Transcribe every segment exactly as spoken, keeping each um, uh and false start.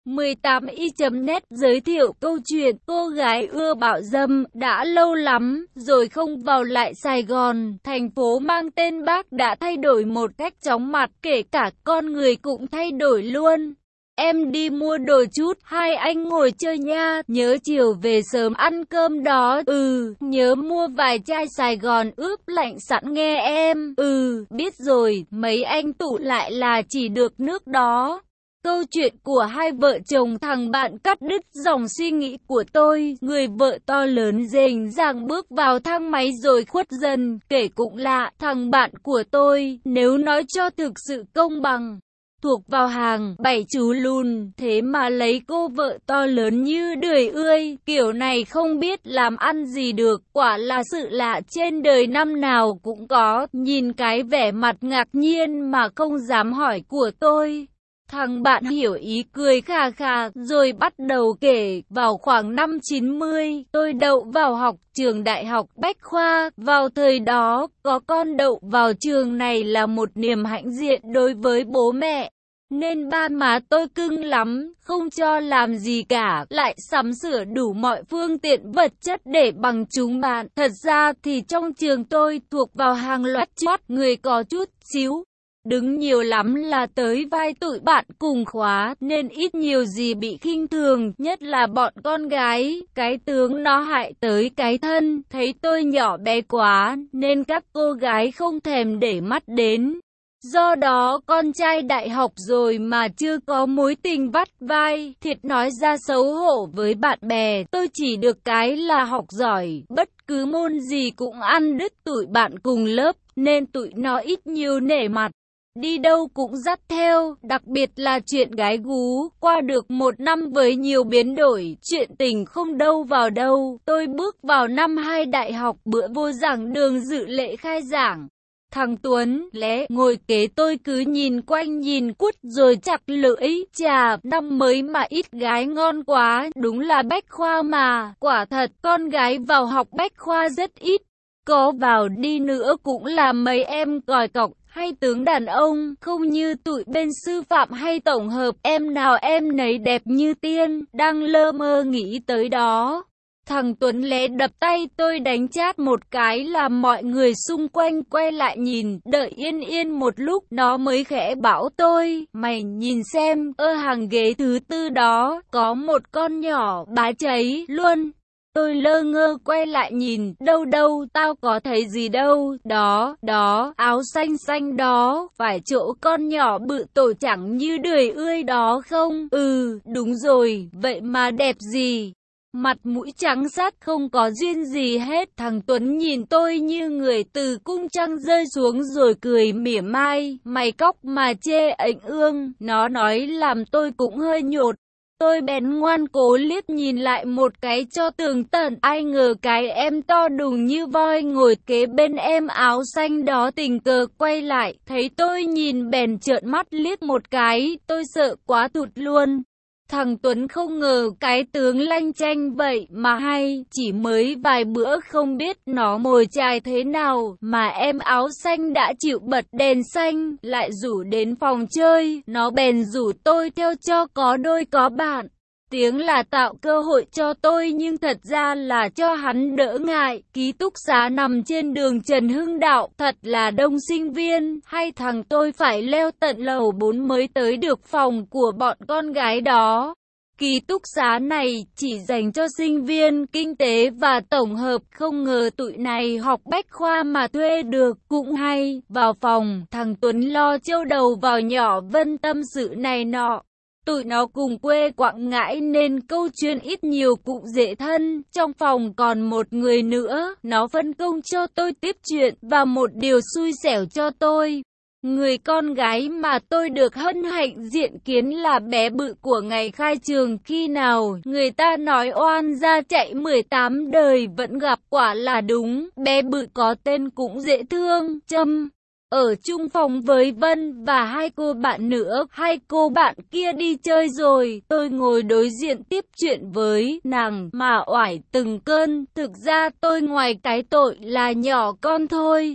mười tám y chấm net giới thiệu câu chuyện cô gái ưa bạo dâm. Đã lâu lắm rồi không vào lại Sài Gòn, thành phố mang tên Bác đã thay đổi một cách chóng mặt, kể cả con người cũng thay đổi luôn. Em đi mua đồ chút, hai anh ngồi chơi nha, nhớ chiều về sớm ăn cơm đó, ừ, nhớ mua vài chai Sài Gòn ướp lạnh sẵn nghe em, ừ, biết rồi, mấy anh tụ lại là chỉ được nước đó. Câu chuyện của hai vợ chồng thằng bạn cắt đứt dòng suy nghĩ của tôi. Người vợ to lớn rình ràng bước vào thang máy rồi khuất dần. Kể cũng lạ, thằng bạn của tôi, nếu nói cho thực sự công bằng, thuộc vào hàng bảy chú lùn, thế mà lấy cô vợ to lớn như đười ươi, kiểu này không biết làm ăn gì được, quả là sự lạ trên đời năm nào cũng có. Nhìn cái vẻ mặt ngạc nhiên mà không dám hỏi của tôi, thằng bạn hiểu ý cười khà khà, rồi bắt đầu kể. Vào khoảng năm chín mươi, tôi đậu vào học trường Đại học Bách Khoa. Vào thời đó, có con đậu vào trường này là một niềm hãnh diện đối với bố mẹ. Nên ba má tôi cưng lắm, không cho làm gì cả, lại sắm sửa đủ mọi phương tiện vật chất để bằng chúng bạn. Thật ra thì trong trường tôi thuộc vào hàng loạt chót người có chút xíu đứng nhiều lắm là tới vai tụi bạn cùng khóa, nên ít nhiều gì bị khinh thường, nhất là bọn con gái. Cái tướng nó hại tới cái thân, thấy tôi nhỏ bé quá, nên các cô gái không thèm để mắt đến. Do đó con trai đại học rồi mà chưa có mối tình vắt vai, thiệt nói ra xấu hổ với bạn bè. Tôi chỉ được cái là học giỏi, bất cứ môn gì cũng ăn đứt tụi bạn cùng lớp, nên tụi nó ít nhiều nể mặt. Đi đâu cũng dắt theo, đặc biệt là chuyện gái gú. Qua được một năm với nhiều biến đổi, chuyện tình không đâu vào đâu. Tôi bước vào năm hai đại học, bữa vô giảng đường dự lễ khai giảng. Thằng Tuấn, lé, ngồi kế tôi cứ nhìn quanh nhìn quất rồi chặt lưỡi. Chà, năm mới mà ít gái ngon quá, đúng là Bách Khoa mà. Quả thật, con gái vào học Bách Khoa rất ít. Có vào đi nữa cũng là mấy em còi cọc hay tướng đàn ông, không như tụi bên sư phạm hay tổng hợp. Em nào em nấy đẹp như tiên, đang lơ mơ nghĩ tới đó. Thằng Tuấn lé đập tay tôi đánh chát một cái làm mọi người xung quanh quay lại nhìn. Đợi yên yên một lúc nó mới khẽ bảo tôi, mày nhìn xem, ở hàng ghế thứ tư đó, có một con nhỏ bá cháy luôn. Tôi lơ ngơ quay lại nhìn, đâu đâu, tao có thấy gì đâu, đó, đó, áo xanh xanh đó, phải chỗ con nhỏ bự tổ chẳng như đười ươi đó không? Ừ, đúng rồi, vậy mà đẹp gì? Mặt mũi trắng sát không có duyên gì hết. Thằng Tuấn nhìn tôi như người từ cung trăng rơi xuống rồi cười mỉa mai, mày cóc mà chê ảnh ương. Nó nói làm tôi cũng hơi nhột. Tôi bèn ngoan cố liếc nhìn lại một cái cho tường tận. Ai ngờ cái em to đùng như voi ngồi kế bên em áo xanh đó tình cờ quay lại, thấy tôi nhìn bèn trợn mắt liếc một cái. Tôi sợ quá thụt luôn. Thằng Tuấn không ngờ cái tướng lanh chanh vậy mà hay, chỉ mới vài bữa không biết nó mồi chài thế nào mà em áo xanh đã chịu bật đèn xanh, lại rủ đến phòng chơi. Nó bèn rủ tôi theo cho có đôi có bạn. Tiếng là tạo cơ hội cho tôi nhưng thật ra là cho hắn đỡ ngại. Ký túc xá nằm trên đường Trần Hưng Đạo, thật là đông sinh viên, hay thằng tôi phải leo tận lầu bốn mới tới được phòng của bọn con gái đó. Ký túc xá này chỉ dành cho sinh viên kinh tế và tổng hợp, không ngờ tụi này học Bách Khoa mà thuê được, cũng hay. Vào phòng, thằng Tuấn lo trâu đầu vào nhỏ Vân tâm sự này nọ. Tụi nó cùng quê Quảng Ngãi nên câu chuyện ít nhiều cũng dễ thân. Trong phòng còn một người nữa, nó phân công cho tôi tiếp chuyện, và một điều xui xẻo cho tôi. Người con gái mà tôi được hân hạnh diện kiến là bé bự của ngày khai trường. Khi nào người ta nói oan ra chạy mười tám đời vẫn gặp, quả là đúng. Bé bự có tên cũng dễ thương, Trâm. Ở chung phòng với Vân và hai cô bạn nữa. Hai cô bạn kia đi chơi rồi, tôi ngồi đối diện tiếp chuyện với nàng mà oải từng cơn. Thực ra tôi ngoài cái tội là nhỏ con thôi,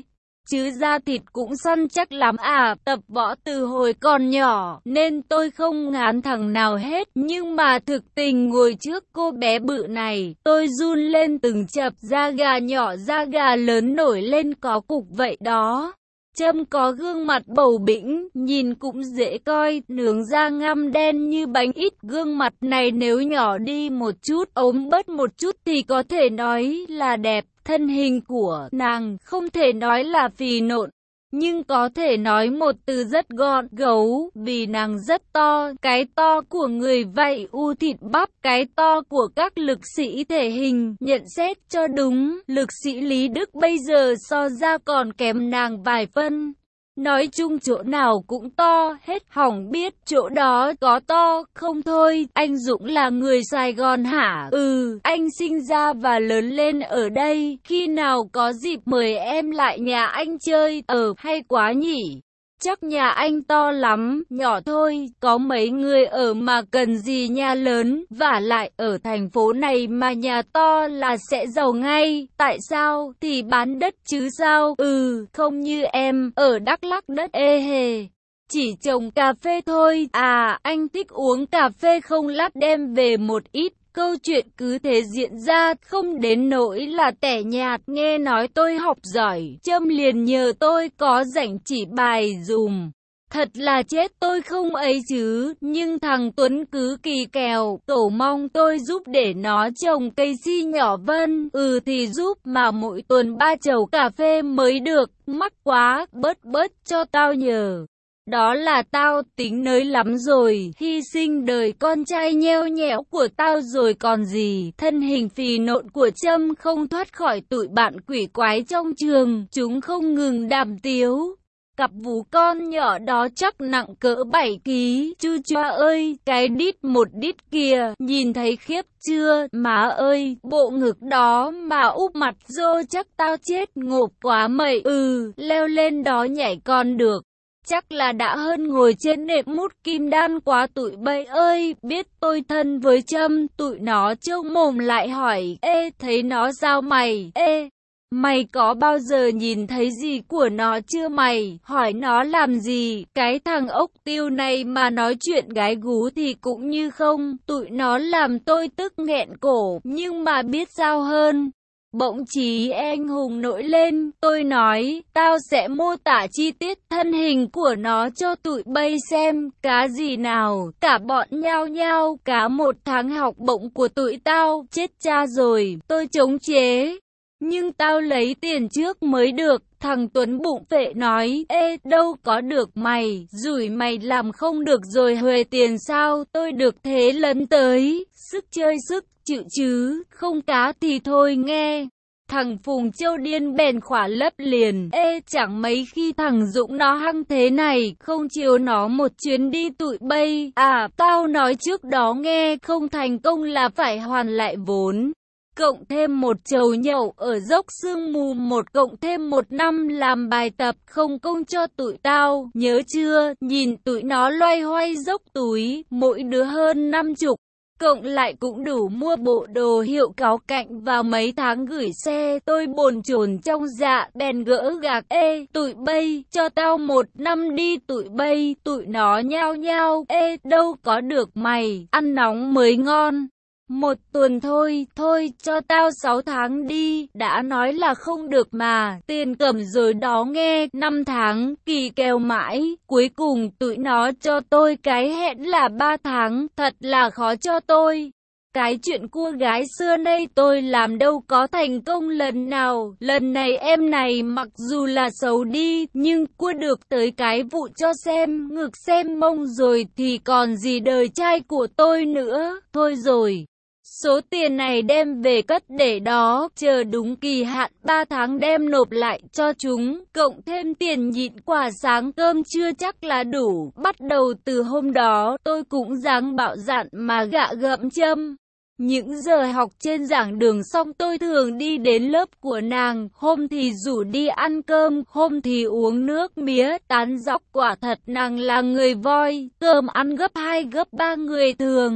chứ da thịt cũng săn chắc lắm à, tập võ từ hồi còn nhỏ, nên tôi không ngán thằng nào hết, nhưng mà thực tình ngồi trước cô bé bự này, tôi run lên từng chập, da gà nhỏ da gà lớn nổi lên có cục vậy đó. Trâm có gương mặt bầu bĩnh, nhìn cũng dễ coi, nướng da ngăm đen như bánh ít. Gương mặt này nếu nhỏ đi một chút, ốm bớt một chút thì có thể nói là đẹp. Thân hình của nàng không thể nói là phì nộn, nhưng có thể nói một từ rất gọn gấu, vì nàng rất to, cái to của người vậy u thịt bắp, cái to của các lực sĩ thể hình. Nhận xét cho đúng, lực sĩ Lý Đức bây giờ so ra còn kém nàng vài phân. Nói chung chỗ nào cũng to hết, hỏng biết chỗ đó có to không thôi. Anh Dũng là người Sài Gòn hả? Ừ, anh sinh ra và lớn lên ở đây, khi nào có dịp mời em lại nhà anh chơi. Ờ, hay quá nhỉ. Chắc nhà anh to lắm, nhỏ thôi, có mấy người ở mà cần gì nhà lớn, vả lại ở thành phố này mà nhà to là sẽ giàu ngay. Tại sao? Thì bán đất chứ sao? Ừ, không như em, ở Đắk Lắk đất ê hề. Chỉ trồng cà phê thôi. À, anh thích uống cà phê không, lát đem về một ít. Câu chuyện cứ thế diễn ra, không đến nỗi là tẻ nhạt. Nghe nói tôi học giỏi, Trâm liền nhờ tôi có rảnh chỉ bài dùm. Thật là chết tôi không ấy chứ, nhưng thằng Tuấn cứ kỳ kèo, cầu mong tôi giúp để nó trồng cây si nhỏ vân. Ừ thì giúp mà mỗi tuần ba chầu cà phê mới được, mắc quá, bớt bớt cho tao nhờ. Đó là tao tính nới lắm rồi, hy sinh đời con trai nheo nhẽo của tao rồi còn gì. Thân hình phì nộn của Trâm không thoát khỏi tụi bạn quỷ quái trong trường, chúng không ngừng đàm tiếu. Cặp vú con nhỏ đó chắc nặng cỡ bảy ki lô gam, chu choa ơi, cái đít một đít kìa, nhìn thấy khiếp chưa, má ơi, bộ ngực đó mà úp mặt rô chắc tao chết, ngộp quá mậy, ừ, leo lên đó nhảy còn được. Chắc là đã hơn ngồi trên nệm mút kim đan quá tụi bay ơi, biết tôi thân với Trâm, tụi nó trêu mồm lại hỏi, ê, thấy nó sao mày, ê, mày có bao giờ nhìn thấy gì của nó chưa mày, hỏi nó làm gì, cái thằng ốc tiêu này mà nói chuyện gái gú thì cũng như không, tụi nó làm tôi tức nghẹn cổ, nhưng mà biết sao hơn. Bỗng chí anh hùng nổi lên, tôi nói, tao sẽ mô tả chi tiết thân hình của nó cho tụi bay xem, cá gì nào, cả bọn nhao nhao, cá một tháng học bổng của tụi tao, chết cha rồi, tôi chống chế. Nhưng tao lấy tiền trước mới được, thằng Tuấn bụng phệ nói, ê, đâu có được mày, rủi mày làm không được rồi huề tiền sao, tôi được thế lấn tới, sức chơi sức chịu chứ, không cá thì thôi nghe. Thằng Phùng Châu điên bèn khỏa lấp liền, ê, chẳng mấy khi thằng Dũng nó hăng thế này, không chiều nó một chuyến đi tụi bay, à, tao nói trước đó nghe, không thành công là phải hoàn lại vốn. Cộng thêm một chầu nhậu ở dốc sương mù, một cộng thêm một năm làm bài tập không công cho tụi tao, nhớ chưa, nhìn tụi nó loay hoay dốc túi, mỗi đứa hơn năm chục. Cộng lại cũng đủ mua bộ đồ hiệu cáo cạnh vào mấy tháng gửi xe. Tôi bồn chồn trong dạ, bèn gỡ gạc, ê, tụi bay, cho tao một năm đi tụi bay. Tụi nó nhao nhao, ê, đâu có được mày, ăn nóng mới ngon. Một tuần thôi, thôi, cho tao sáu tháng đi, đã nói là không được mà, tiền cầm rồi đó nghe, năm tháng, kỳ kèo mãi, cuối cùng tụi nó cho tôi cái hẹn là ba tháng, thật là khó cho tôi. Cái chuyện cua gái xưa nay tôi làm đâu có thành công lần nào, lần này em này mặc dù là xấu đi, nhưng cua được tới cái vụ cho xem, ngực xem mông rồi thì còn gì đời trai của tôi nữa, thôi rồi. Số tiền này đem về cất để đó, chờ đúng kỳ hạn ba tháng đem nộp lại cho chúng, cộng thêm tiền nhịn quả sáng cơm trưa chắc là đủ. Bắt đầu từ hôm đó, tôi cũng dáng bạo dạn mà gạ gẫm Trâm. Những giờ học trên giảng đường xong tôi thường đi đến lớp của nàng, hôm thì rủ đi ăn cơm, hôm thì uống nước mía, tán dóc, quả thật nàng là người voi, cơm ăn gấp hai gấp ba người thường.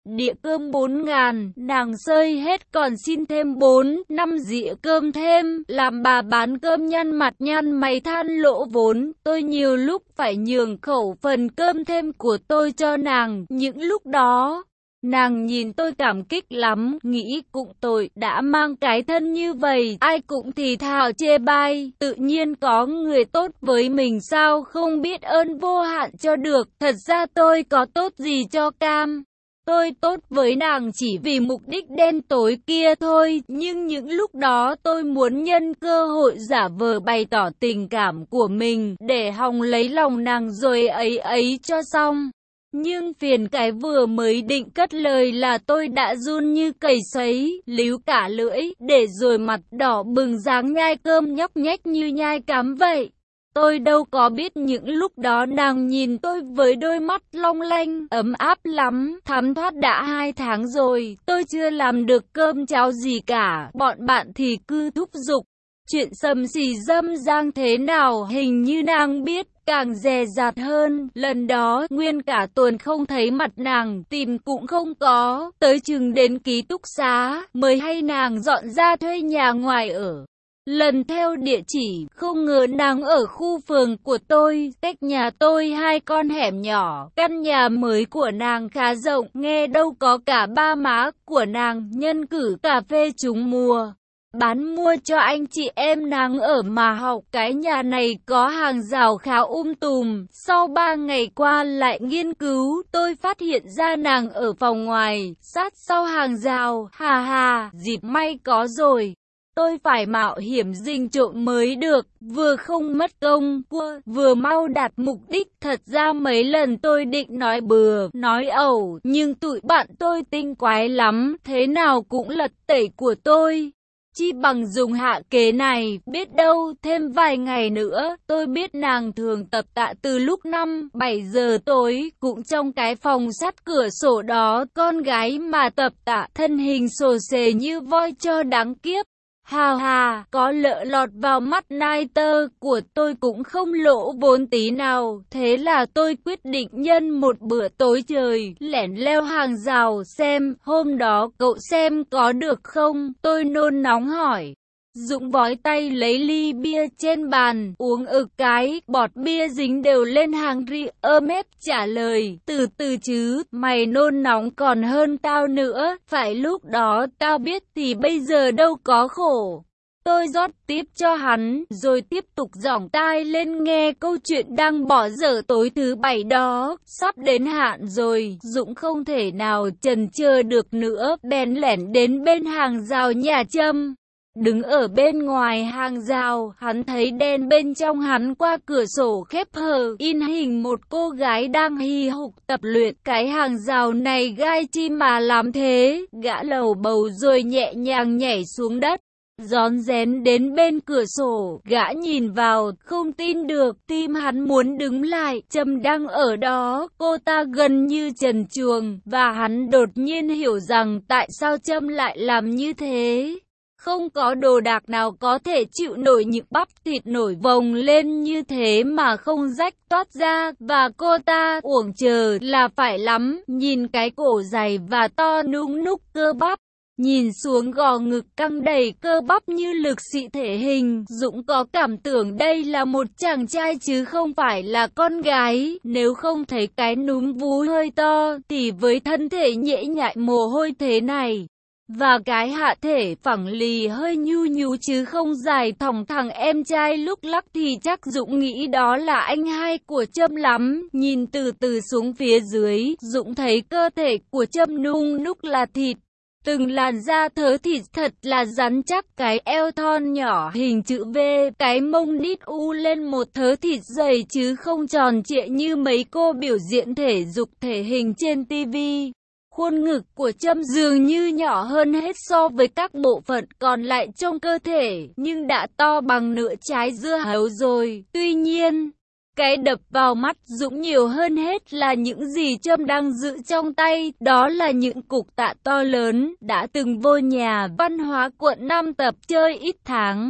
Đĩa cơm bốn ngàn, nàng xơi hết còn xin thêm bốn, năm dĩa cơm thêm, làm bà bán cơm nhăn mặt nhăn mày than lỗ vốn. Tôi nhiều lúc phải nhường khẩu phần cơm thêm của tôi cho nàng, những lúc đó nàng nhìn tôi cảm kích lắm, nghĩ cũng tội, đã mang cái thân như vậy, ai cũng thì thào chê bai, tự nhiên có người tốt với mình sao không biết ơn vô hạn cho được. Thật ra tôi có tốt gì cho cam. Tôi tốt với nàng chỉ vì mục đích đen tối kia thôi, nhưng những lúc đó tôi muốn nhân cơ hội giả vờ bày tỏ tình cảm của mình, để hòng lấy lòng nàng rồi ấy ấy cho xong. Nhưng phiền cái vừa mới định cất lời là tôi đã run như cầy sấy, líu cả lưỡi, để rồi mặt đỏ bừng dáng nhai cơm nhóc nhách như nhai cám vậy. Tôi đâu có biết những lúc đó nàng nhìn tôi với đôi mắt long lanh, ấm áp lắm. Thấm thoát đã hai tháng rồi, tôi chưa làm được cơm cháo gì cả, bọn bạn thì cứ thúc giục. Chuyện xầm xì dâm giang thế nào hình như nàng biết, càng dè dặt hơn. Lần đó nguyên cả tuần không thấy mặt nàng, tìm cũng không có, tới chừng đến ký túc xá mới hay nàng dọn ra thuê nhà ngoài ở. Lần theo địa chỉ, không ngờ nàng ở khu phường của tôi, cách nhà tôi hai con hẻm nhỏ. Căn nhà mới của nàng khá rộng, nghe đâu có cả ba má của nàng nhân cử cà phê trúng mùa bán mua cho anh chị em nàng ở mà học. Cái nhà này có hàng rào khá um tùm. Sau ba ngày qua lại nghiên cứu, tôi phát hiện ra nàng ở phòng ngoài, sát sau hàng rào. Hà hà, dịp may có rồi. Tôi phải mạo hiểm rình trộm mới được, vừa không mất công, vừa mau đạt mục đích. Thật ra mấy lần tôi định nói bừa, nói ẩu, nhưng tụi bạn tôi tinh quái lắm, thế nào cũng lật tẩy của tôi. Chi bằng dùng hạ kế này, biết đâu thêm vài ngày nữa, tôi biết nàng thường tập tạ từ lúc năm, bảy giờ tối, cũng trong cái phòng sát cửa sổ đó, con gái mà tập tạ, thân hình xồ xề như voi cho đáng kiếp. Hà hà, có lỡ lọt vào mắt nai tơ của tôi cũng không lỗ vốn tí nào. Thế là tôi quyết định nhân một bữa tối trời, lẻn leo hàng rào xem, hôm đó cậu xem có được không? Tôi nôn nóng hỏi. Dũng vói tay lấy ly bia trên bàn, uống ực cái, bọt bia dính đều lên hàng ri, ơ mép trả lời, từ từ chứ, mày nôn nóng còn hơn tao nữa, phải lúc đó tao biết thì bây giờ đâu có khổ. Tôi rót tiếp cho hắn, rồi tiếp tục giỏng tai lên nghe câu chuyện đang bỏ dở tối thứ bảy đó, sắp đến hạn rồi. Dũng không thể nào chần chờ được nữa, bèn lẻn đến bên hàng rào nhà Trâm. Đứng ở bên ngoài hàng rào, hắn thấy đen bên trong. Hắn qua cửa sổ khép hờ, in hình một cô gái đang hì hục tập luyện. Cái hàng rào này gai chi mà làm thế? Gã lầu bầu rồi nhẹ nhàng nhảy xuống đất, rón rén đến bên cửa sổ. Gã nhìn vào, không tin được, tim hắn muốn đứng lại. Trâm đang ở đó, cô ta gần như trần truồng, và hắn đột nhiên hiểu rằng tại sao Trâm lại làm như thế. Không có đồ đạc nào có thể chịu nổi những bắp thịt nổi vồng lên như thế mà không rách toát ra, và cô ta uổng chờ là phải lắm. Nhìn cái cổ dày và to nung núc cơ bắp, nhìn xuống gò ngực căng đầy cơ bắp như lực sĩ thể hình, Dũng có cảm tưởng đây là một chàng trai chứ không phải là con gái. Nếu không thấy cái núm vú hơi to, thì với thân thể nhễ nhại mồ hôi thế này, và cái hạ thể phẳng lì hơi nhu nhú chứ không dài thòng thẳng em trai lúc lắc, thì chắc Dũng nghĩ đó là anh hai của Trâm lắm. Nhìn từ từ xuống phía dưới, Dũng thấy cơ thể của Trâm nung núc là thịt, từng làn da thớ thịt thật là rắn chắc, cái eo thon nhỏ hình chữ V, cái mông đít u lên một thớ thịt dày chứ không tròn trịa như mấy cô biểu diễn thể dục thể hình trên tivi. Khuôn ngực của Trâm dường như nhỏ hơn hết so với các bộ phận còn lại trong cơ thể, nhưng đã to bằng nửa trái dưa hấu rồi. Tuy nhiên, cái đập vào mắt Dũng nhiều hơn hết là những gì Trâm đang giữ trong tay, đó là những cục tạ to lớn, đã từng vô nhà văn hóa quận năm tập chơi ít tháng.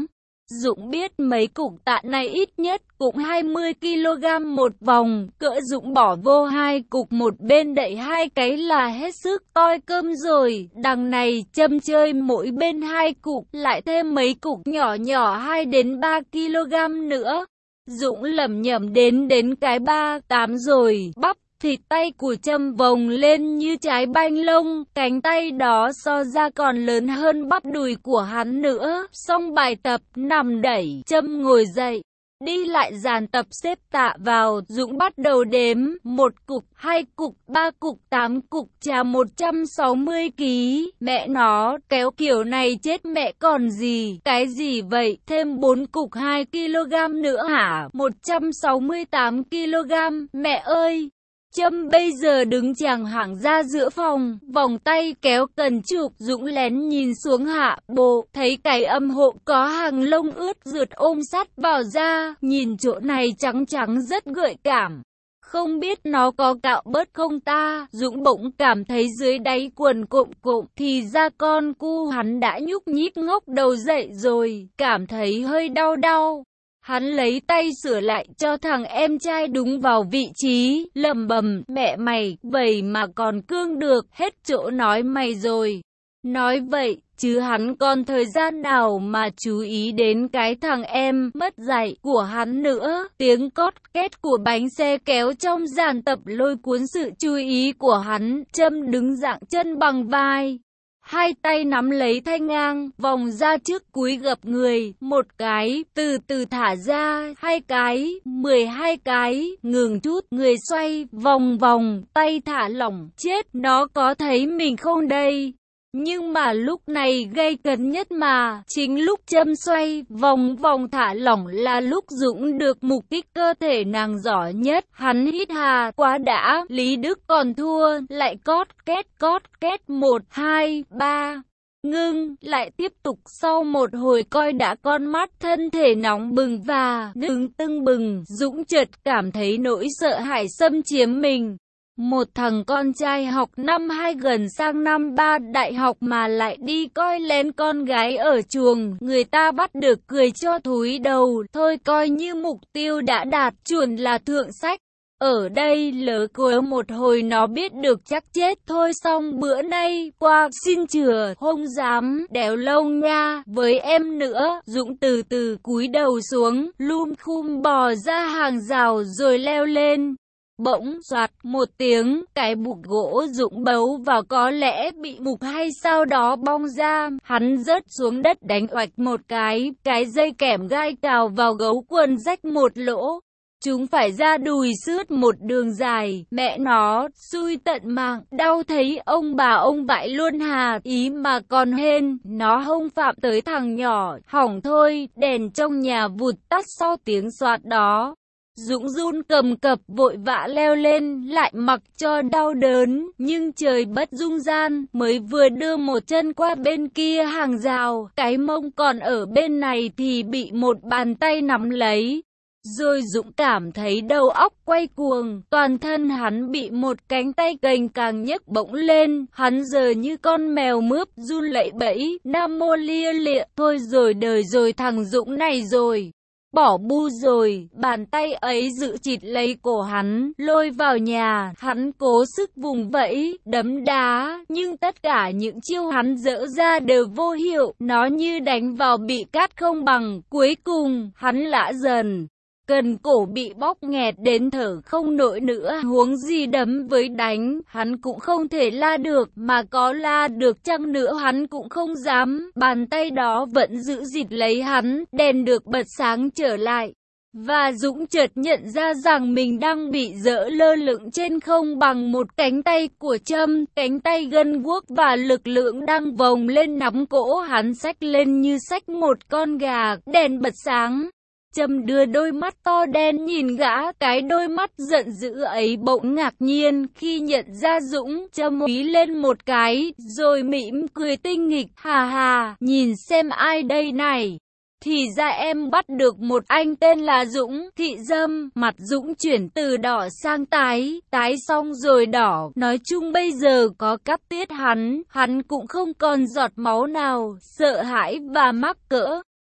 Dũng biết mấy cục tạ này ít nhất cũng hai mươi ki lô gam một vòng, cỡ Dũng bỏ vô hai cục một bên đậy hai cái là hết sức toi cơm rồi, đằng này châm chơi mỗi bên hai cục, lại thêm mấy cục nhỏ nhỏ hai đến ba ki lô gam nữa. Dũng lẩm nhẩm đến đến cái ba tám rồi, bắp thịt tay của Trâm vồng lên như trái banh lông, cánh tay đó so ra còn lớn hơn bắp đùi của hắn nữa. Xong bài tập, nằm đẩy, Trâm ngồi dậy, đi lại dàn tập xếp tạ vào. Dũng bắt đầu đếm, một cục, hai cục, ba cục, tám cục, trà một trăm sáu mươi ki. Mẹ nó, kéo kiểu này chết mẹ còn gì, cái gì vậy, thêm bốn cục hai ki lô gam nữa hả, một trăm sáu mươi tám ki lô gam, mẹ ơi! Trâm bây giờ đứng chàng hẳng ra giữa phòng, vòng tay kéo cần chụp, Dũng lén nhìn xuống hạ bộ, thấy cái âm hộ có hàng lông ướt rượt ôm sát vào da, nhìn chỗ này trắng trắng rất gợi cảm. Không biết nó có cạo bớt không ta, Dũng bỗng cảm thấy dưới đáy quần cộm cộm, thì ra con cu hắn đã nhúc nhích ngóc đầu dậy rồi, cảm thấy hơi đau đau. Hắn lấy tay sửa lại cho thằng em trai đúng vào vị trí, lẩm bẩm, mẹ mày, vậy mà còn cương được, hết chỗ nói mày rồi. Nói vậy, chứ hắn còn thời gian nào mà chú ý đến cái thằng em mất dạy của hắn nữa. Tiếng cót két của bánh xe kéo trong dàn tập lôi cuốn sự chú ý của hắn. Trâm đứng dạng chân bằng vai, hai tay nắm lấy thanh ngang, vòng ra trước cúi gập người, một cái, từ từ thả ra, hai cái, mười hai cái, ngừng chút, người xoay, vòng vòng, tay thả lỏng, chết, nó có thấy mình không đây? Nhưng mà lúc này gây cấn nhất mà, chính lúc Trâm xoay, vòng vòng thả lỏng là lúc Dũng được mục kích cơ thể nàng giỏi nhất. Hắn hít hà, quá đã, Lý Đức còn thua, lại cót két cót két một, hai, ba. Ngưng, lại tiếp tục sau một hồi coi đã con mắt thân thể nóng bừng và đứng tưng bừng, Dũng chợt cảm thấy nỗi sợ hãi xâm chiếm mình. Một thằng con trai học năm hai gần sang năm ba đại học mà lại đi coi lén con gái ở chuồng, người ta bắt được cười cho thúi đầu, thôi coi như mục tiêu đã đạt, chuẩn là thượng sách. Ở đây lỡ cối một hồi nó biết được chắc chết thôi. Xong bữa nay qua xin chừa, không dám đéo lông nha với em nữa. Dũng từ từ cúi đầu xuống, lum khum bò ra hàng rào rồi leo lên. Bỗng soạt một tiếng, cái bục gỗ Dũng bấu vào có lẽ bị mục hay sao đó bong ra, hắn rớt xuống đất đánh oạch một cái, cái dây kẽm gai cào vào gấu quần rách một lỗ. Chúng phải ra đùi sướt một đường dài, mẹ nó, xui tận mạng, đau thấy ông bà ông vãi luôn hà, ý mà còn hên, nó không phạm tới thằng nhỏ, hỏng thôi, đèn trong nhà vụt tắt sau tiếng soạt đó. Dũng run cầm cập vội vã leo lên, lại mặc cho đau đớn, nhưng trời bất dung gian, mới vừa đưa một chân qua bên kia hàng rào, cái mông còn ở bên này thì bị một bàn tay nắm lấy. Rồi Dũng cảm thấy đầu óc quay cuồng, toàn thân hắn bị một cánh tay gềnh càng nhấc bổng lên, hắn giờ như con mèo mướp run lẩy bẩy, nam mô lia lịa, thôi rồi đời rồi thằng Dũng này rồi. Bỏ bu rồi, bàn tay ấy giữ chịt lấy cổ hắn, lôi vào nhà, hắn cố sức vùng vẫy, đấm đá, nhưng tất cả những chiêu hắn dỡ ra đều vô hiệu, nó như đánh vào bị cát không bằng, cuối cùng, hắn lã dần. Cần cổ bị bóp nghẹt đến thở không nổi nữa, huống gì đấm với đánh, hắn cũng không thể la được, mà có la được chăng nữa hắn cũng không dám, bàn tay đó vẫn giữ gìn lấy hắn, đèn được bật sáng trở lại. Và Dũng chợt nhận ra rằng mình đang bị dỡ lơ lửng trên không bằng một cánh tay của Trâm, cánh tay gân guốc và lực lượng đang vòng lên nắm cổ hắn xách lên như xách một con gà, đèn bật sáng. Trâm đưa đôi mắt to đen nhìn gã, cái đôi mắt giận dữ ấy bỗng ngạc nhiên khi nhận ra Dũng. Trâm ý lên một cái, rồi mỉm cười tinh nghịch, hà hà, nhìn xem ai đây này. Thì ra em bắt được một anh tên là Dũng, thị dâm. Mặt Dũng chuyển từ đỏ sang tái, tái xong rồi đỏ. Nói chung bây giờ có cắp tiết hắn, hắn cũng không còn giọt máu nào, sợ hãi và mắc cỡ.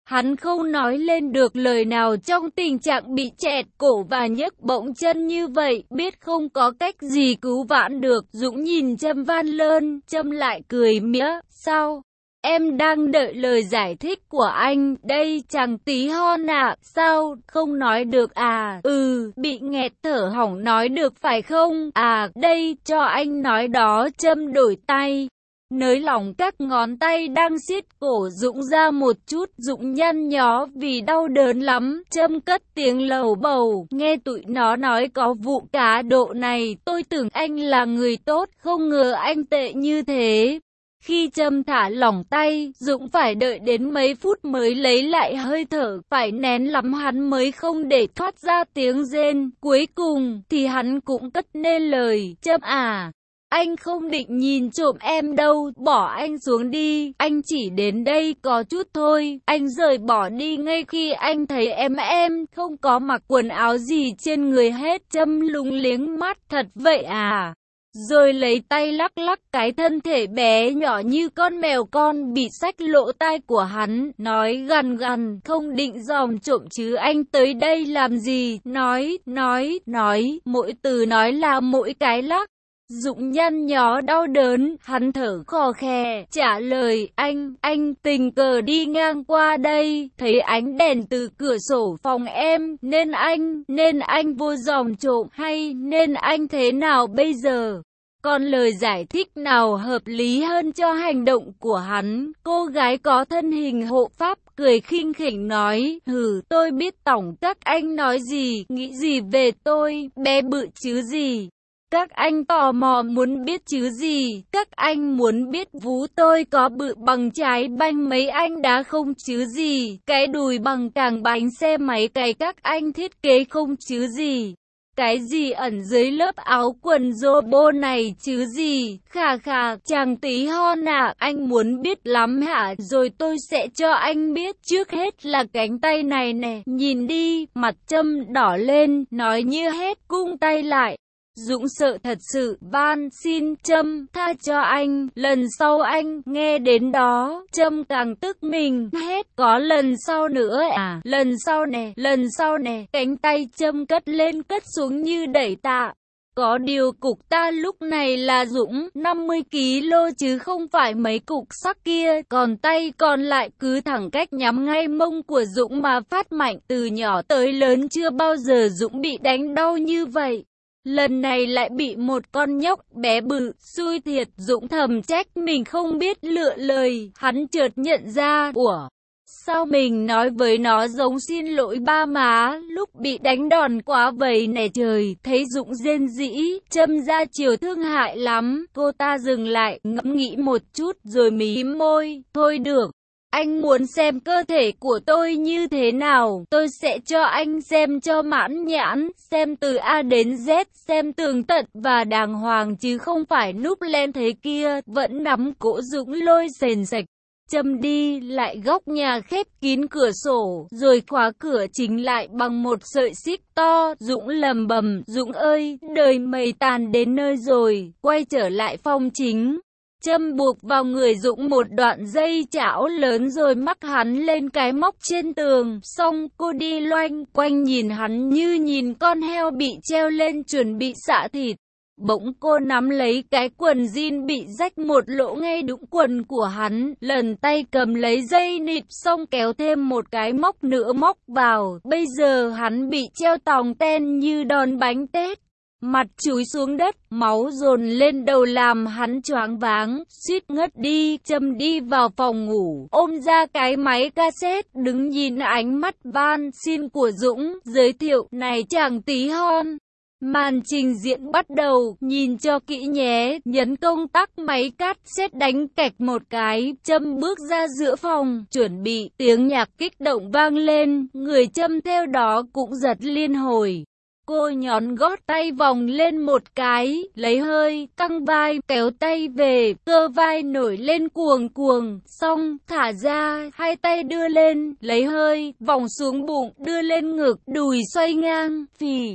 Hắn không nói lên được lời nào trong tình trạng bị chẹt cổ và nhấc bổng chân như vậy, biết không có cách gì cứu vãn được. Dũng nhìn Trâm van lơn, Trâm lại cười mỉa, sao? Em đang đợi lời giải thích của anh, đây chàng tí hon ạ, sao, không nói được à, ừ, bị nghẹt thở hỏng nói được phải không, à, đây, cho anh nói đó. Trâm đổi tay, nới lỏng các ngón tay đang siết cổ Dũng ra một chút. Dũng nhăn nhó vì đau đớn lắm. Trâm cất tiếng lầu bầu, nghe tụi nó nói có vụ cá độ này, tôi tưởng anh là người tốt, không ngờ anh tệ như thế. Khi Trâm thả lỏng tay, Dũng phải đợi đến mấy phút mới lấy lại hơi thở, phải nén lắm hắn mới không để thoát ra tiếng rên. Cuối cùng thì hắn cũng cất nên lời, Trâm à, anh không định nhìn trộm em đâu, bỏ anh xuống đi, anh chỉ đến đây có chút thôi. Anh rời bỏ đi ngay khi anh thấy em em không có mặc quần áo gì trên người hết. Trâm lúng liếng mắt, thật vậy à? Rồi lấy tay lắc lắc cái thân thể bé nhỏ như con mèo con bị xách lỗ tai của hắn, nói gằn gằn, không định dòm trộm chứ anh tới đây làm gì, nói, nói, nói, mỗi từ nói là mỗi cái lắc. Dũng nhăn nhó đau đớn, hắn thở khò khè, trả lời, anh, anh tình cờ đi ngang qua đây, thấy ánh đèn từ cửa sổ phòng em, nên anh, nên anh vô dòm trộm, hay nên anh thế nào bây giờ? Còn lời giải thích nào hợp lý hơn cho hành động của hắn? Cô gái có thân hình hộ pháp cười khinh khỉnh nói, hừ, tôi biết tổng các anh nói gì, nghĩ gì về tôi, bé bự chứ gì. Các anh tò mò muốn biết chứ gì, các anh muốn biết vú tôi có bự bằng trái banh mấy anh đá không chứ gì, cái đùi bằng càng bánh xe máy cày các anh thiết kế không chứ gì. Cái gì ẩn dưới lớp áo quần robo này chứ gì, khà khà, chàng tí hon à, anh muốn biết lắm hả, rồi tôi sẽ cho anh biết. Trước hết là cánh tay này nè, nhìn đi, mặt Trâm đỏ lên, nói như hết cung tay lại. Dũng sợ thật sự, van xin Trâm tha cho anh, lần sau anh nghe đến đó. Trâm càng tức mình, hết có lần sau nữa à, lần sau nè, lần sau nè. Cánh tay Trâm cất lên cất xuống như đẩy tạ. Có điều cục ta lúc này là Dũng, năm mươi ki lô chứ không phải mấy cục sắt kia, còn tay còn lại cứ thẳng cách nhắm ngay mông của Dũng mà phát mạnh. Từ nhỏ tới lớn chưa bao giờ Dũng bị đánh đau như vậy. Lần này lại bị một con nhóc bé bự, xui thiệt. Dũng thầm trách mình không biết lựa lời, hắn chợt nhận ra, ủa, sao mình nói với nó giống xin lỗi ba má, lúc bị đánh đòn quá vậy nè trời. Thấy Dũng rên rỉ, Trâm ra chiều thương hại lắm, cô ta dừng lại, ngẫm nghĩ một chút rồi mím môi, thôi được. Anh muốn xem cơ thể của tôi như thế nào, tôi sẽ cho anh xem cho mãn nhãn, xem từ A đến Z, xem tường tận và đàng hoàng chứ không phải núp lên thế kia. Vẫn nắm cổ Dũng lôi sền sạch. Trâm đi lại góc nhà khép kín cửa sổ, rồi khóa cửa chính lại bằng một sợi xích to. Dũng lầm bầm, Dũng ơi, đời mày tàn đến nơi rồi, quay trở lại phòng chính. Trâm buộc vào người Dũng một đoạn dây chảo lớn rồi mắc hắn lên cái móc trên tường. Xong cô đi loanh quanh nhìn hắn như nhìn con heo bị treo lên chuẩn bị xạ thịt. Bỗng cô nắm lấy cái quần jean bị rách một lỗ ngay đũng quần của hắn, lần tay cầm lấy dây nịt xong kéo thêm một cái móc nữa móc vào. Bây giờ hắn bị treo tòng ten như đòn bánh tét. Mặt chúi xuống đất, máu dồn lên đầu làm hắn choáng váng, suýt ngất đi. Trâm đi vào phòng ngủ, ôm ra cái máy cassette, đứng nhìn ánh mắt van xin của Dũng, giới thiệu, này chàng tí hon. Màn trình diễn bắt đầu, nhìn cho kỹ nhé, nhấn công tắc máy cassette đánh kạch một cái. Trâm bước ra giữa phòng, chuẩn bị, tiếng nhạc kích động vang lên, người Trâm theo đó cũng giật liên hồi. Cô nhón gót tay vòng lên một cái, lấy hơi, căng vai, kéo tay về, cơ vai nổi lên cuồng cuồng, xong, thả ra, hai tay đưa lên, lấy hơi, vòng xuống bụng, đưa lên ngực, đùi xoay ngang, phì.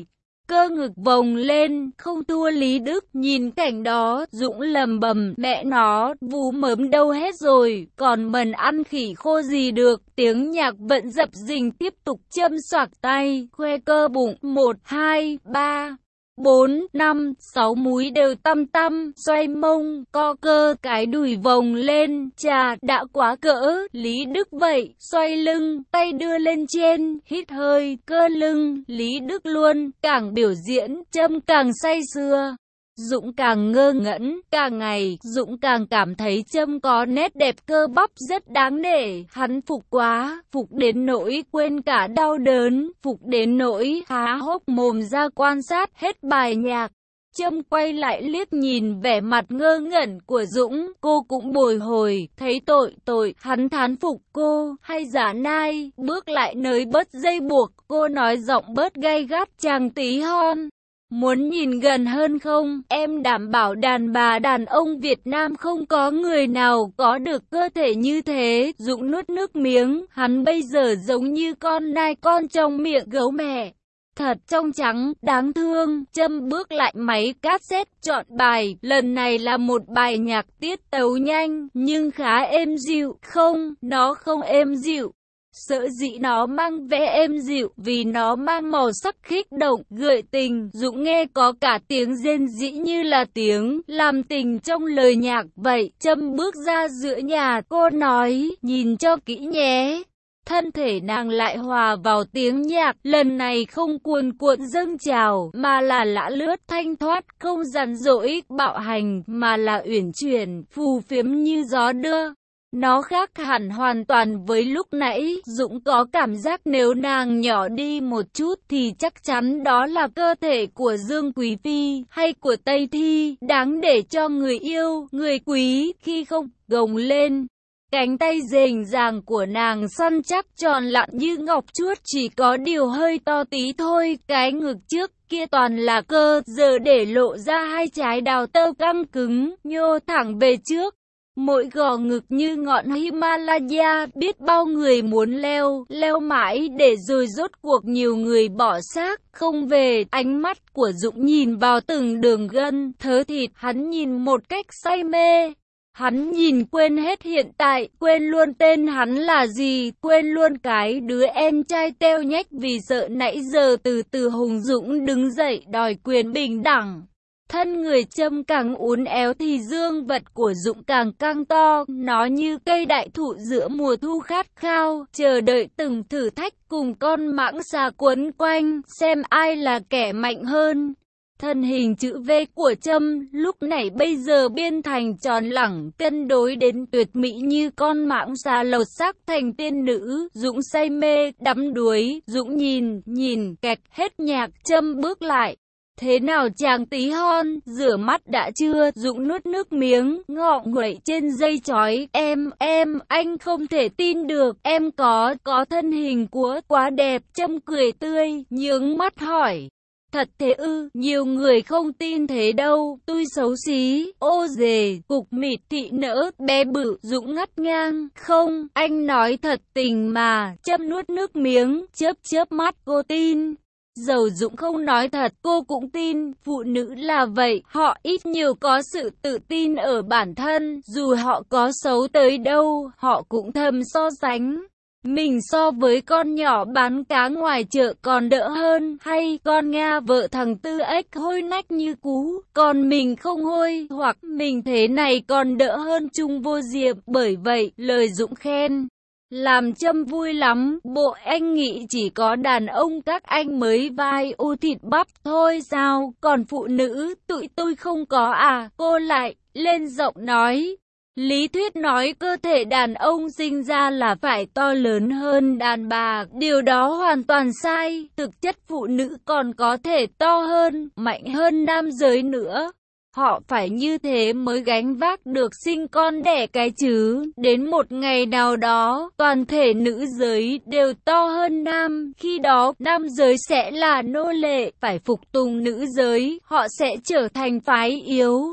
cơ ngực vồng lên, không thua Lý Đức. Nhìn cảnh đó, Dũng lầm bầm, mẹ nó, vú mớm đâu hết rồi, còn mần ăn khỉ khô gì được. Tiếng nhạc vẫn dập dình tiếp tục châm xoạc tay, khoe cơ bụng, một, hai, ba. Bốn, năm, sáu múi đều tăm tăm, xoay mông, co cơ, cái đùi vồng lên, chà, đã quá cỡ, Lý Đức vậy, xoay lưng, tay đưa lên trên, hít hơi, cơ lưng, Lý Đức luôn, càng biểu diễn, Trâm càng say sưa. Dũng càng ngơ ngẩn, càng ngày, Dũng càng cảm thấy Trâm có nét đẹp cơ bắp rất đáng nể, hắn phục quá, phục đến nỗi quên cả đau đớn, phục đến nỗi há hốc mồm ra quan sát hết bài nhạc. Trâm quay lại liếc nhìn vẻ mặt ngơ ngẩn của Dũng, cô cũng bồi hồi, thấy tội tội, hắn thán phục cô, hay giả nai, bước lại nới bớt dây buộc, cô nói giọng bớt gay gắt, chàng tí hon. Muốn nhìn gần hơn không? Em đảm bảo đàn bà đàn ông Việt Nam không có người nào có được cơ thể như thế. Dũng nuốt nước miếng, hắn bây giờ giống như con nai con trong miệng gấu mẹ. Thật trong trắng, đáng thương. Trâm bước lại máy cassette chọn bài, lần này là một bài nhạc tiết tấu nhanh, nhưng khá êm dịu. Không, nó không êm dịu. Sở dĩ nó mang vẻ êm dịu vì nó mang màu sắc kích động, gợi tình. Dũng nghe có cả tiếng rên rỉ như là tiếng làm tình trong lời nhạc vậy. Trâm bước ra giữa nhà, cô nói, nhìn cho kỹ nhé. Thân thể nàng lại hòa vào tiếng nhạc, lần này không cuồn cuộn dâng trào, mà là lả lướt thanh thoát, không rắn rỗi, bạo hành, mà là uyển chuyển, phù phiếm như gió đưa. Nó khác hẳn hoàn toàn với lúc nãy. Dũng có cảm giác nếu nàng nhỏ đi một chút thì chắc chắn đó là cơ thể của Dương Quý Phi hay của Tây Thi, đáng để cho người yêu, người quý, khi không, gồng lên. Cánh tay rềnh ràng của nàng săn chắc tròn lặn như ngọc chuốt, chỉ có điều hơi to tí thôi. Cái ngực trước kia toàn là cơ, giờ để lộ ra hai trái đào tơ căng cứng, nhô thẳng về trước. Mỗi gò ngực như ngọn Himalaya, biết bao người muốn leo, leo mãi để rồi rốt cuộc nhiều người bỏ xác, không về. Ánh mắt của Dũng nhìn vào từng đường gân, thớ thịt, hắn nhìn một cách say mê. Hắn nhìn quên hết hiện tại, quên luôn tên hắn là gì, quên luôn cái đứa em trai teo nhách vì sợ nãy giờ từ từ hùng dũng đứng dậy đòi quyền bình đẳng. Thân người Trâm càng uốn éo thì dương vật của Dũng càng căng to, nó như cây đại thụ giữa mùa thu khát khao, chờ đợi từng thử thách cùng con mãng xà quấn quanh, xem ai là kẻ mạnh hơn. Thân hình chữ V của Trâm lúc này bây giờ biên thành tròn lẳng, cân đối đến tuyệt mỹ như con mãng xà lột xác thành tiên nữ. Dũng say mê, đắm đuối, Dũng nhìn, nhìn, kẹt hết nhạc. Trâm bước lại. Thế nào chàng tí hon, rửa mắt đã chưa? Dũng nuốt nước miếng, ngọ nguậy trên dây chói. Em, em, anh không thể tin được, em có, có thân hình của quá đẹp. Trâm cười tươi, nhướng mắt hỏi. Thật thế ư? Nhiều người không tin thế đâu, tôi xấu xí, ô dề, cục mịt thị nỡ, bé bự. Dũng ngắt ngang, không, anh nói thật tình mà. Trâm nuốt nước miếng, chớp chớp mắt, cô tin. Dầu Dũng không nói thật, cô cũng tin, phụ nữ là vậy, họ ít nhiều có sự tự tin ở bản thân, dù họ có xấu tới đâu, họ cũng thầm so sánh. Mình so với con nhỏ bán cá ngoài chợ còn đỡ hơn, hay con Nga vợ thằng Tư Ếch hôi nách như cú, còn mình không hôi, hoặc mình thế này còn đỡ hơn Trung Vô Diệp. Bởi vậy, lời Dũng khen làm Trâm vui lắm. Bộ anh nghĩ chỉ có đàn ông các anh mới vai u thịt bắp thôi sao, còn phụ nữ tụi tôi không có à? Cô lại lên giọng nói. Lý thuyết nói cơ thể đàn ông sinh ra là phải to lớn hơn đàn bà, điều đó hoàn toàn sai. Thực chất phụ nữ còn có thể to hơn, mạnh hơn nam giới nữa. Họ phải như thế mới gánh vác được sinh con đẻ cái chứ. Đến một ngày nào đó, toàn thể nữ giới đều to hơn nam. Khi đó, nam giới sẽ là nô lệ, phải phục tùng nữ giới. Họ sẽ trở thành phái yếu.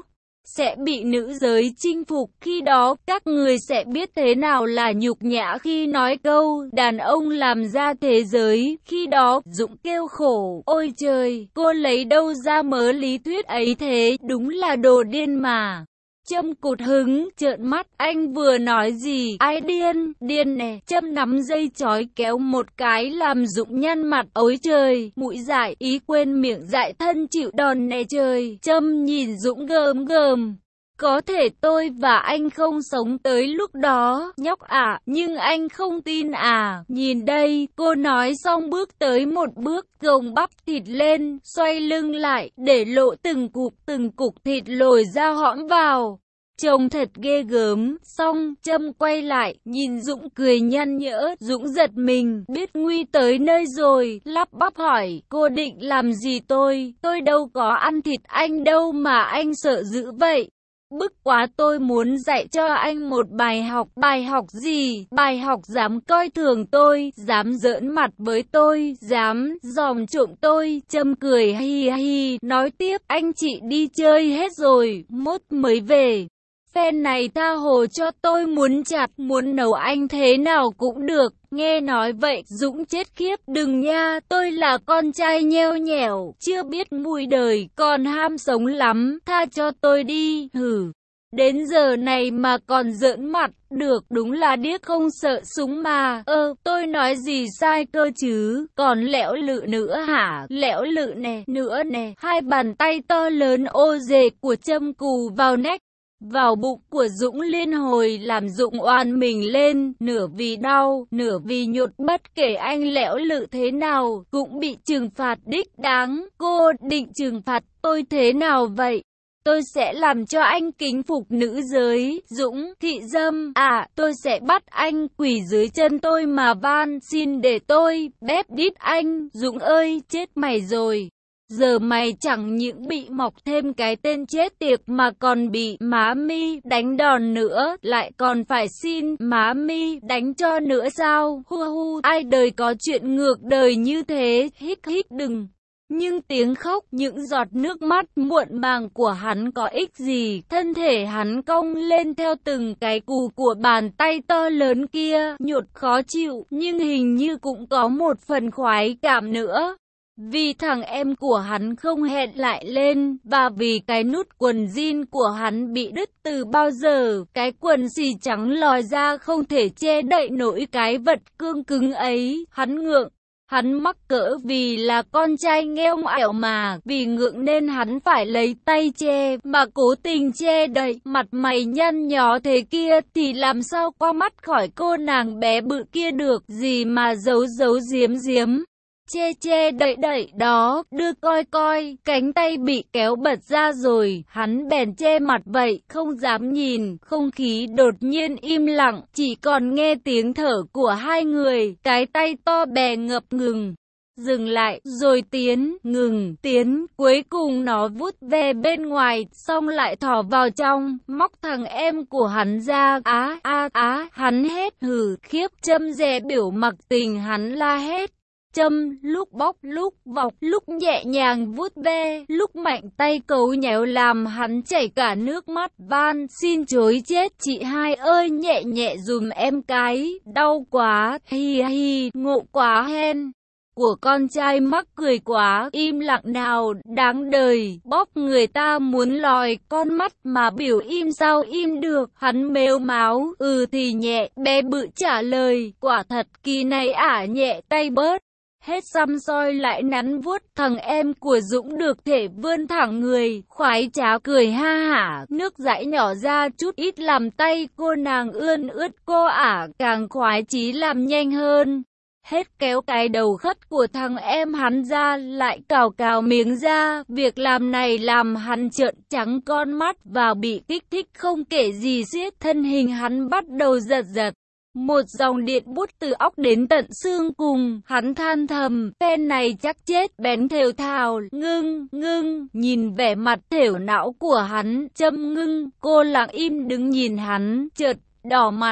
sẽ bị nữ giới chinh phục. Khi đó, các người sẽ biết thế nào là nhục nhã khi nói câu, đàn ông làm ra thế giới. Khi đó, Dũng kêu khổ, ôi trời, cô lấy đâu ra mớ lý thuyết ấy thế, đúng là đồ điên mà. Trâm cụt hứng, trợn mắt, anh vừa nói gì, ai điên, điên nè, Trâm nắm dây chói kéo một cái làm Dũng nhăn mặt, ôi trời, mũi dại, ý quên miệng dại thân chịu đòn nè trời, Trâm nhìn Dũng gờm gờm. Có thể tôi và anh không sống tới lúc đó, nhóc ạ, nhưng anh không tin à, nhìn đây, cô nói xong bước tới một bước, gồng bắp thịt lên, xoay lưng lại, để lộ từng cục từng cục thịt lồi ra hõm vào. Trông thật ghê gớm, xong, Trâm quay lại, nhìn Dũng cười nhăn nhỡ, Dũng giật mình, biết nguy tới nơi rồi, lắp bắp hỏi, cô định làm gì tôi, tôi đâu có ăn thịt anh đâu mà anh sợ dữ vậy. Bức quá, tôi muốn dạy cho anh một bài học. Bài học gì? Bài học dám coi thường tôi, dám giỡn mặt với tôi, dám dòm trộm tôi. Trâm cười hi hi, nói tiếp, anh chị đi chơi hết rồi, mốt mới về. Phen này tha hồ cho tôi, muốn chặt, muốn nấu anh thế nào cũng được. Nghe nói vậy, Dũng chết khiếp, đừng nha, tôi là con trai nheo nhẻo, chưa biết mùi đời, còn ham sống lắm, tha cho tôi đi, hử. Đến giờ này mà còn giỡn mặt, được, đúng là điếc không sợ súng mà, ơ, tôi nói gì sai cơ chứ, còn lẽo lự nữa hả, lẽo lự nè, nữa nè, hai bàn tay to lớn ô dề của Trâm cù vào nách. Vào bụng của Dũng liên hồi làm Dũng oan mình lên, nửa vì đau, nửa vì nhột, bất kể anh lẽo lự thế nào, cũng bị trừng phạt đích đáng. Cô định trừng phạt tôi thế nào vậy? Tôi sẽ làm cho anh kính phục nữ giới, Dũng, thị dâm, à, tôi sẽ bắt anh quỳ dưới chân tôi mà van xin để tôi bép đít anh, Dũng ơi, chết mày rồi. Giờ mày chẳng những bị mọc thêm cái tên chết tiệt mà còn bị má mi đánh đòn nữa, lại còn phải xin má mi đánh cho nữa sao? Hu hu, ai đời có chuyện ngược đời như thế, hít hít đừng. Nhưng tiếng khóc, những giọt nước mắt muộn màng của hắn có ích gì, thân thể hắn cong lên theo từng cái cù của bàn tay to lớn kia, nhột khó chịu, nhưng hình như cũng có một phần khoái cảm nữa. Vì thằng em của hắn không hẹn lại lên, và vì cái nút quần jean của hắn bị đứt từ bao giờ, cái quần xì trắng lòi ra không thể che đậy nổi cái vật cương cứng ấy, hắn ngượng. Hắn mắc cỡ vì là con trai nghèo ẻo mà, vì ngượng nên hắn phải lấy tay che, mà cố tình che đậy, mặt mày nhăn nhó thế kia thì làm sao qua mắt khỏi cô nàng bé bự kia được, gì mà giấu giấu giếm giếm. Che che đậy đậy đó, đưa coi coi, cánh tay bị kéo bật ra rồi, hắn bèn che mặt vậy, không dám nhìn, không khí đột nhiên im lặng, chỉ còn nghe tiếng thở của hai người, cái tay to bè ngập ngừng. Dừng lại, rồi tiến, ngừng, tiến, cuối cùng nó vút về bên ngoài, xong lại thò vào trong, móc thằng em của hắn ra, á, á, á, hắn hét, hừ, khiếp, Trâm dè biểu mặc tình hắn la hét. Trâm lúc bóc lúc vọc, lúc nhẹ nhàng vuốt ve, lúc mạnh tay cấu nhéo làm hắn chảy cả nước mắt, van xin chối chết, chị hai ơi nhẹ nhẹ dùm em cái, đau quá, hi hi, ngộ quá hen. Của con trai mắc cười quá, im lặng nào, đáng đời, bóp người ta muốn lòi con mắt mà biểu im sao im được, hắn mếu máo, ừ thì nhẹ, bé bự trả lời, quả thật kỳ này ả nhẹ tay bớt. Hết xăm soi lại nắn vuốt, thằng em của Dũng được thể vươn thẳng người, khoái trá cười ha hả, nước dãi nhỏ ra chút ít làm tay cô nàng ươn ướt, cô ả càng khoái chí làm nhanh hơn. Hết kéo cái đầu khất của thằng em hắn ra, lại cào cào miếng ra, việc làm này làm hắn trợn trắng con mắt và bị kích thích không kể gì xiết, thân hình hắn bắt đầu giật giật. Một dòng điện bút từ óc đến tận xương cùng, hắn than thầm, phen này chắc chết, bén thều thào, ngưng, ngưng, nhìn vẻ mặt thểu não của hắn, Trâm ngưng, cô lặng im đứng nhìn hắn, chợt đỏ mặt.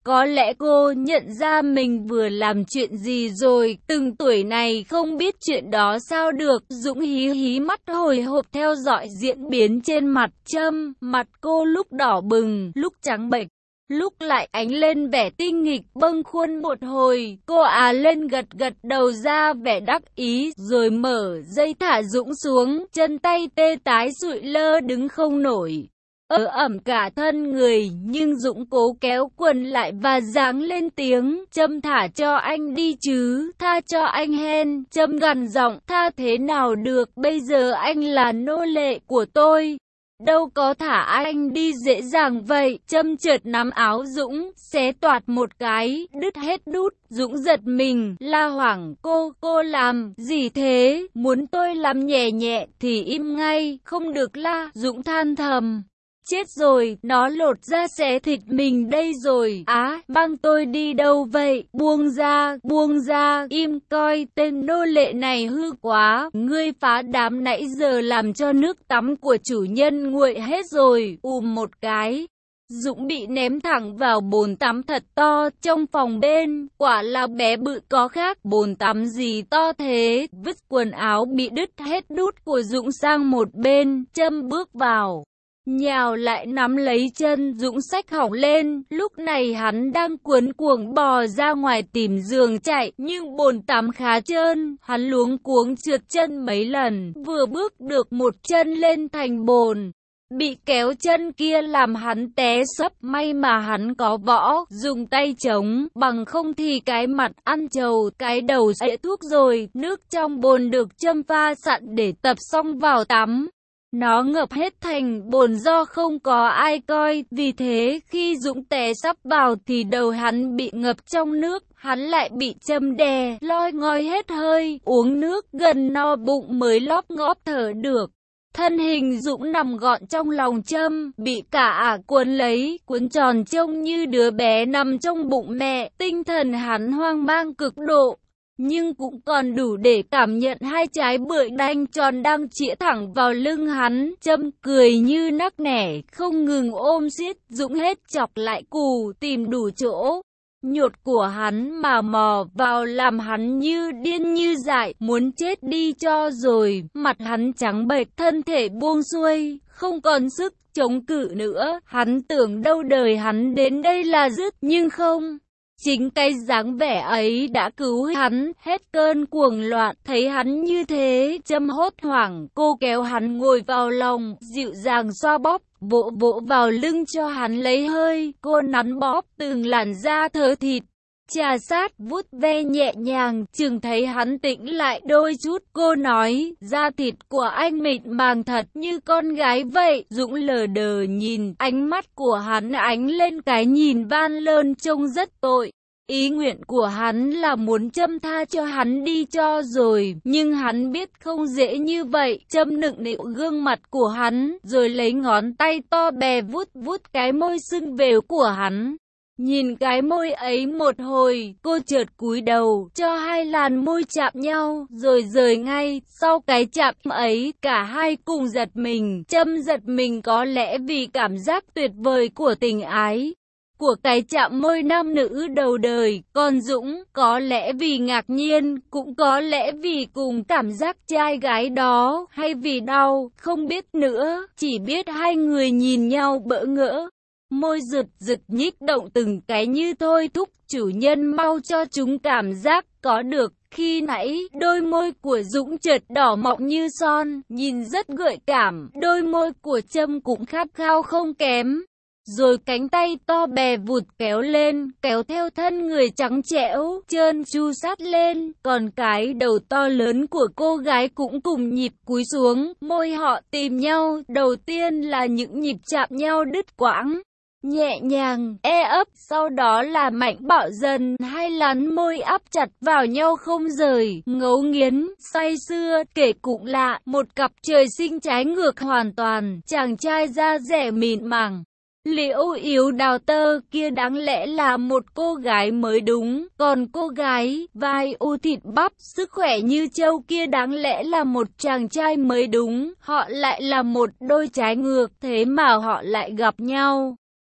Có lẽ cô nhận ra mình vừa làm chuyện gì rồi, từng tuổi này không biết chuyện đó sao được. Dũng hí hí mắt hồi hộp theo dõi diễn biến trên mặt Trâm, mặt cô lúc đỏ bừng, lúc trắng bệch, lúc lại ánh lên vẻ tinh nghịch, bâng khuôn một hồi, cô à lên gật gật đầu ra vẻ đắc ý, rồi mở dây thả Dũng xuống, chân tay tê tái sụi lơ đứng không nổi. Ớ ẩm cả thân người, nhưng Dũng cố kéo quần lại và giáng lên tiếng, Trâm thả cho anh đi chứ, tha cho anh hen. Trâm gằn giọng, tha thế nào được, bây giờ anh là nô lệ của tôi, đâu có thả anh đi dễ dàng vậy. Trâm chợt nắm áo Dũng, xé toạc một cái, đứt hết đút. Dũng giật mình, la hoảng, cô, cô làm gì thế, muốn tôi làm nhẹ nhẹ thì im ngay, không được la. Dũng than thầm, chết rồi, nó lột ra xé thịt mình đây rồi. Á, băng tôi đi đâu vậy? Buông ra, buông ra, im coi, tên nô lệ này hư quá. Ngươi phá đám nãy giờ làm cho nước tắm của chủ nhân nguội hết rồi. Ùm một cái, Dũng bị ném thẳng vào bồn tắm thật to trong phòng bên, quả là bé bự có khác, bồn tắm gì to thế. Vứt quần áo bị đứt hết đút của Dũng sang một bên, Trâm bước vào, nhào lại nắm lấy chân Dũng xách hỏng lên. Lúc này hắn đang cuống cuồng bò ra ngoài tìm giường chạy, nhưng bồn tắm khá trơn, hắn luống cuống trượt chân mấy lần, vừa bước được một chân lên thành bồn, bị kéo chân kia làm hắn té sấp. May mà hắn có võ, dùng tay chống, bằng không thì cái mặt ăn trầu, cái đầu sẽ thuốc rồi. Nước trong bồn được Trâm pha sẵn để tập xong vào tắm, nó ngập hết thành bồn do không có ai coi, vì thế khi Dũng té sắp vào thì đầu hắn bị ngập trong nước, hắn lại bị Trâm đè, loi ngoi hết hơi, uống nước gần no bụng mới lóp ngóp thở được. Thân hình Dũng nằm gọn trong lòng Trâm, bị cả ả cuốn lấy, cuốn tròn trông như đứa bé nằm trong bụng mẹ. Tinh thần hắn hoang mang cực độ, nhưng cũng còn đủ để cảm nhận hai trái bưởi đanh tròn đang chĩa thẳng vào lưng hắn. Trâm cười như nắc nẻ, không ngừng ôm siết Dũng hết chọc lại cù, tìm đủ chỗ nhột của hắn mà mò vào, làm hắn như điên như dại, muốn chết đi cho rồi. Mặt hắn trắng bệch, thân thể buông xuôi, không còn sức chống cự nữa. Hắn tưởng đâu đời hắn đến đây là dứt, nhưng không. Chính cái dáng vẻ ấy đã cứu hắn hết cơn cuồng loạn. Thấy hắn như thế, Trâm hốt hoảng, cô kéo hắn ngồi vào lòng, dịu dàng xoa bóp, vỗ vỗ vào lưng cho hắn lấy hơi. Cô nắn bóp từng làn da thớ thịt, chà sát, vuốt ve nhẹ nhàng. Chừng thấy hắn tĩnh lại đôi chút, cô nói, da thịt của anh mịn màng thật, như con gái vậy. Dũng lờ đờ nhìn, ánh mắt của hắn ánh lên cái nhìn van lơn trông rất tội. Ý nguyện của hắn là muốn Trâm tha cho hắn đi cho rồi, nhưng hắn biết không dễ như vậy. Trâm nựng nịu gương mặt của hắn, rồi lấy ngón tay to bè vuốt vuốt cái môi sưng vều của hắn. Nhìn cái môi ấy một hồi, cô chợt cúi đầu, cho hai làn môi chạm nhau, rồi rời ngay. Sau cái chạm ấy, cả hai cùng giật mình. Trâm giật mình có lẽ vì cảm giác tuyệt vời của tình ái, của cái chạm môi nam nữ đầu đời, còn Dũng có lẽ vì ngạc nhiên, cũng có lẽ vì cùng cảm giác trai gái đó, hay vì đau, không biết nữa, chỉ biết hai người nhìn nhau bỡ ngỡ. Môi rực rực nhích động từng cái như thôi thúc chủ nhân mau cho chúng cảm giác có được. Khi nãy, đôi môi của Dũng chợt đỏ mọng như son, nhìn rất gợi cảm, đôi môi của Trâm cũng khát khao không kém. Rồi cánh tay to bè vụt kéo lên, kéo theo thân người trắng trẻo, trơn tru sát lên, còn cái đầu to lớn của cô gái cũng cùng nhịp cúi xuống, môi họ tìm nhau, đầu tiên là những nhịp chạm nhau đứt quãng, nhẹ nhàng, e ấp, sau đó là mạnh bạo dần, hai làn môi áp chặt vào nhau không rời, ngấu nghiến, say sưa. Kể cũng lạ, một cặp trời sinh trái ngược hoàn toàn, chàng trai da dẻ mịn màng, liễu yếu đào tơ kia đáng lẽ là một cô gái mới đúng, còn cô gái vai u thịt bắp sức khỏe như trâu kia đáng lẽ là một chàng trai mới đúng. Họ lại là một đôi trái ngược, thế mà họ lại gặp nhau.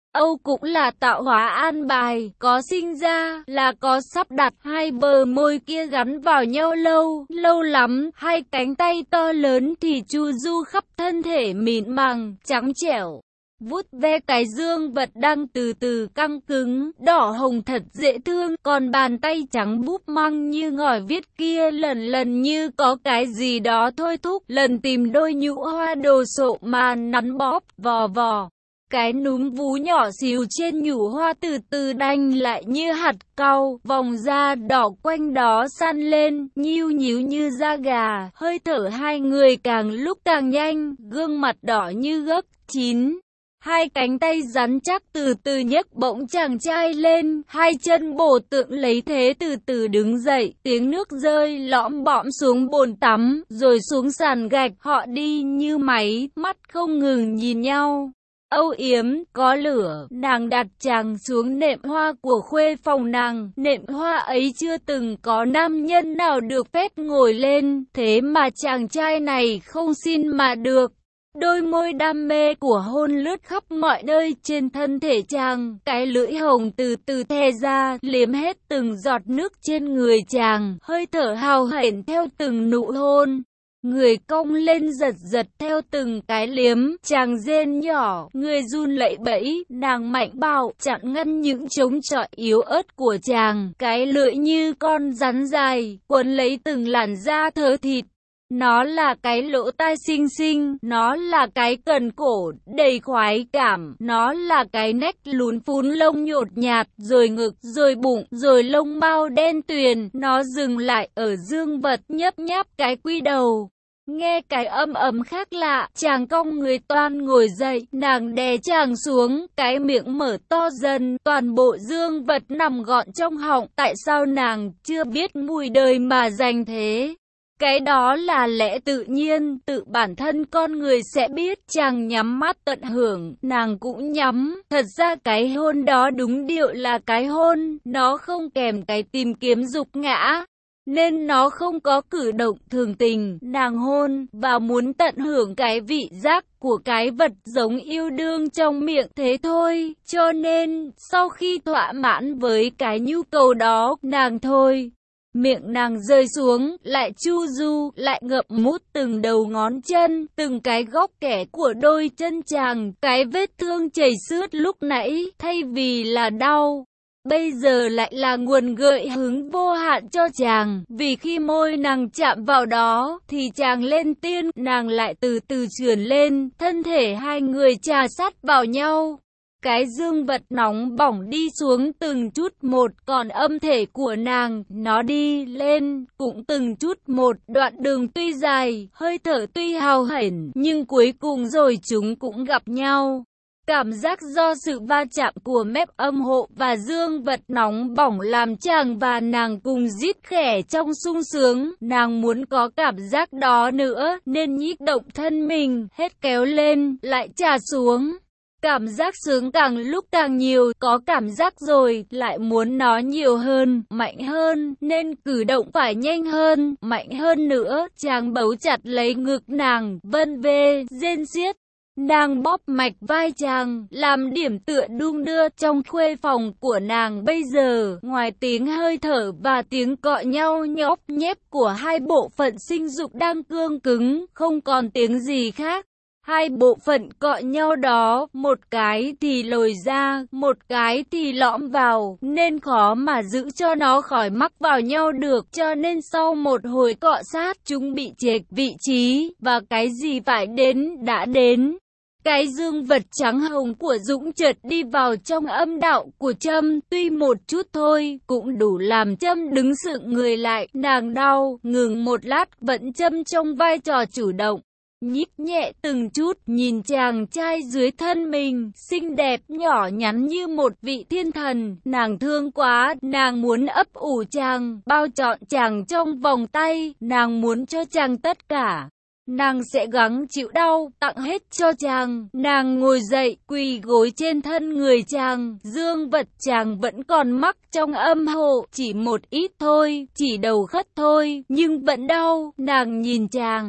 Âu cũng là tạo hóa an bài, có sinh ra là có sắp đặt, hai bờ môi kia gắn vào nhau lâu, lâu lắm, hai cánh tay to lớn thì chu du khắp thân thể mịn màng, trắng trẻo. Vuốt ve cái dương vật đang từ từ căng cứng, đỏ hồng thật dễ thương, còn bàn tay trắng búp măng như ngòi viết kia lần lần như có cái gì đó thôi thúc, lần tìm đôi nhũ hoa đồ sộ mà nắn bóp, vò vò. Cái núm vú nhỏ xíu trên nhũ hoa từ từ đanh lại như hạt cau, vòng da đỏ quanh đó săn lên, nhíu nhíu như da gà, hơi thở hai người càng lúc càng nhanh, gương mặt đỏ như gấc chín. Hai cánh tay rắn chắc từ từ nhấc bỗng chàng trai lên, hai chân bổ tượng lấy thế từ từ đứng dậy, tiếng nước rơi lõm bõm xuống bồn tắm, rồi xuống sàn gạch, họ đi như máy, mắt không ngừng nhìn nhau. Âu yếm, có lửa, nàng đặt chàng xuống nệm hoa của khuê phòng nàng, nệm hoa ấy chưa từng có nam nhân nào được phép ngồi lên, thế mà chàng trai này không xin mà được. Đôi môi đam mê của hôn lướt khắp mọi nơi trên thân thể chàng, cái lưỡi hồng từ từ thè ra, liếm hết từng giọt nước trên người chàng, hơi thở hào hển theo từng nụ hôn. Người cong lên giật giật theo từng cái liếm, chàng rên nhỏ, người run lẩy bẩy, nàng mạnh bạo, chặn ngăn những chống chọi yếu ớt của chàng, cái lưỡi như con rắn dài, quấn lấy từng làn da thớ thịt. Nó là cái lỗ tai xinh xinh, nó là cái cần cổ đầy khoái cảm, nó là cái nách lún phún lông nhột nhạt, rồi ngực, rồi bụng, rồi lông mao đen tuyền, nó dừng lại ở dương vật nhấp nháp cái quy đầu. Nghe cái âm ấm khác lạ, chàng cong người toan ngồi dậy, nàng đè chàng xuống, cái miệng mở to dần, toàn bộ dương vật nằm gọn trong họng, tại sao nàng chưa biết mùi đời mà dành thế? Cái đó là lẽ tự nhiên, tự bản thân con người sẽ biết. Chàng nhắm mắt tận hưởng, nàng cũng nhắm. Thật ra cái hôn đó đúng điệu là cái hôn, nó không kèm cái tìm kiếm dục ngã, nên nó không có cử động thường tình. Nàng hôn và muốn tận hưởng cái vị giác của cái vật giống yêu đương trong miệng thế thôi. Cho nên, sau khi thỏa mãn với cái nhu cầu đó, nàng thôi. Miệng nàng rơi xuống, lại chu du, lại ngậm mút từng đầu ngón chân, từng cái góc kẽ của đôi chân chàng, cái vết thương chảy xước lúc nãy, thay vì là đau, bây giờ lại là nguồn gợi hứng vô hạn cho chàng, vì khi môi nàng chạm vào đó, thì chàng lên tiên, nàng lại từ từ trườn lên, thân thể hai người chà sát vào nhau. Cái dương vật nóng bỏng đi xuống từng chút một, còn âm thể của nàng, nó đi lên, cũng từng chút một, đoạn đường tuy dài, hơi thở tuy hào hển, nhưng cuối cùng rồi chúng cũng gặp nhau. Cảm giác do sự va chạm của mép âm hộ và dương vật nóng bỏng làm chàng và nàng cùng rít khẽ trong sung sướng, nàng muốn có cảm giác đó nữa, nên nhích động thân mình, hết kéo lên, lại trả xuống. Cảm giác sướng càng lúc càng nhiều, có cảm giác rồi, lại muốn nó nhiều hơn, mạnh hơn, nên cử động phải nhanh hơn, mạnh hơn nữa. Chàng bấu chặt lấy ngực nàng, vân vê, rên xiết. Nàng bóp mạch vai chàng, làm điểm tựa đung đưa trong khuê phòng của nàng bây giờ, ngoài tiếng hơi thở và tiếng cọ nhau nhóp nhép của hai bộ phận sinh dục đang cương cứng, không còn tiếng gì khác. Hai bộ phận cọ nhau đó, một cái thì lồi ra, một cái thì lõm vào, nên khó mà giữ cho nó khỏi mắc vào nhau được, cho nên sau một hồi cọ sát, chúng bị chệch vị trí, và cái gì phải đến, đã đến. Cái dương vật trắng hồng của Dũng chợt đi vào trong âm đạo của Trâm, tuy một chút thôi, cũng đủ làm Trâm đứng sững người lại, nàng đau, ngừng một lát, vẫn Trâm trong vai trò chủ động. Nhích nhẹ từng chút, nhìn chàng trai dưới thân mình, xinh đẹp, nhỏ nhắn như một vị thiên thần, nàng thương quá, nàng muốn ấp ủ chàng, bao trọn chàng trong vòng tay, nàng muốn cho chàng tất cả. Nàng sẽ gắng chịu đau, tặng hết cho chàng. Nàng ngồi dậy, quỳ gối trên thân người chàng, dương vật chàng vẫn còn mắc trong âm hộ, chỉ một ít thôi, chỉ đầu khất thôi, nhưng vẫn đau. Nàng nhìn chàng.